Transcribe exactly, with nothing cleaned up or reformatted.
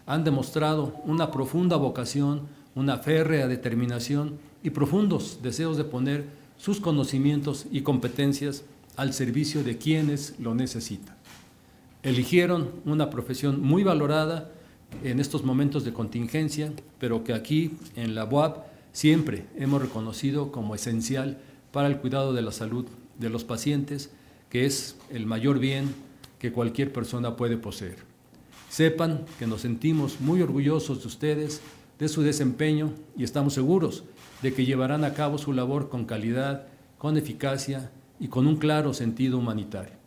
han demostrado una profunda vocación, una férrea determinación y profundos deseos de poner sus conocimientos y competencias al servicio de quienes lo necesitan. Eligieron una profesión muy valorada en estos momentos de contingencia, pero que aquí en la U A P siempre hemos reconocido como esencial para el cuidado de la salud de los pacientes, que es el mayor bien que cualquier persona puede poseer. Sepan que nos sentimos muy orgullosos de ustedes, de su desempeño, y estamos seguros de que llevarán a cabo su labor con calidad, con eficacia y con un claro sentido humanitario.